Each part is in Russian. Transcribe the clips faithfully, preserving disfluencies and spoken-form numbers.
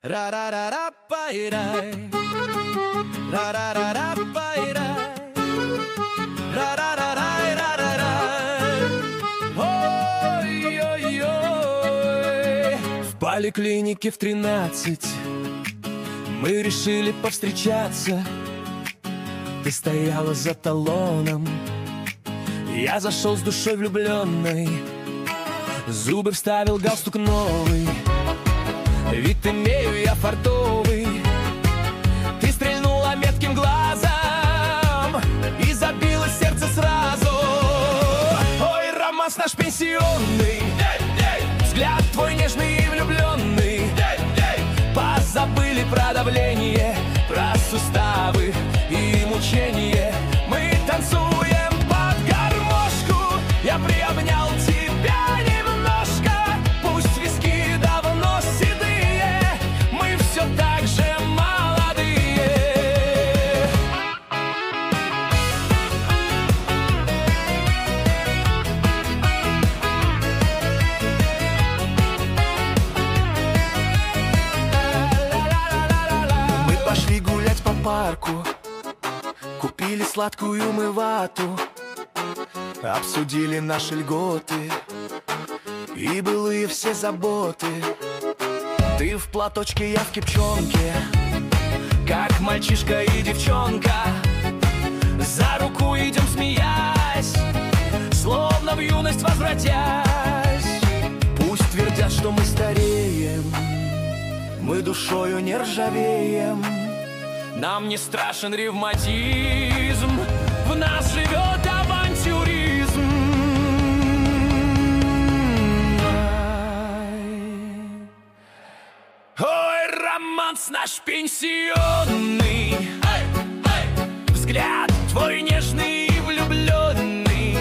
Ра-ра-ра-ра-пай-рай, ра-ра-ра-ра-пай-рай, ра-ра-ра-рай-ра-ра-рай. Ой-ой-ой. В поликлинике в тринадцать мы решили повстречаться. Ты стояла за талоном, я зашел с душой влюбленной. Зубы вставил, галстук новый, вид имею я фартовый. Ты стрельнула метким глазом и забило сердце сразу. Ой, романс наш пенсионный, взгляд твой нежный и влюбленный. Позабыли про давление, про суставы и мучение. Мы танцуем под гармошку, я приобнял тебя немножко. Пусть виски давно седые, мы все так же молодые. Мы пошли гулять по парку, купили сладкую мы вату, обсудили наши льготы и былые все заботы. Ты в платочке, я в кепчонке, как мальчишка и девчонка. За руку идем, смеясь, словно в юность возвратясь. Пусть твердят, что мы стареем, мы душою не ржавеем. Нам не страшен ревматизм, в нас живет авантюризм. Ой, романс наш пенсионный, взгляд твой нежный и влюбленный.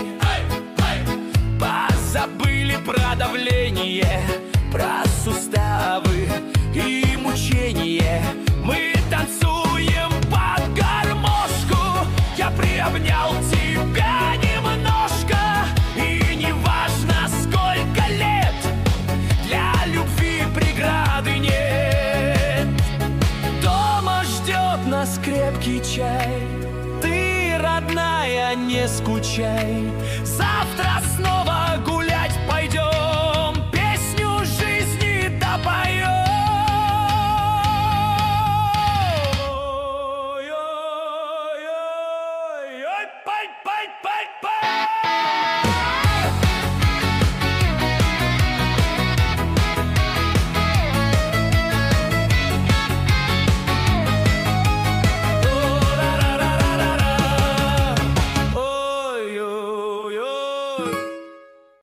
Позабыли про давление, про суставы и мучение. Мы танцуем под гармошку, я приобнял тебя немножко. И не важно, сколько лет, для любви преграды нет. Дома ждет нас крепкий чай, ты, родная, не скучай. Завтра снова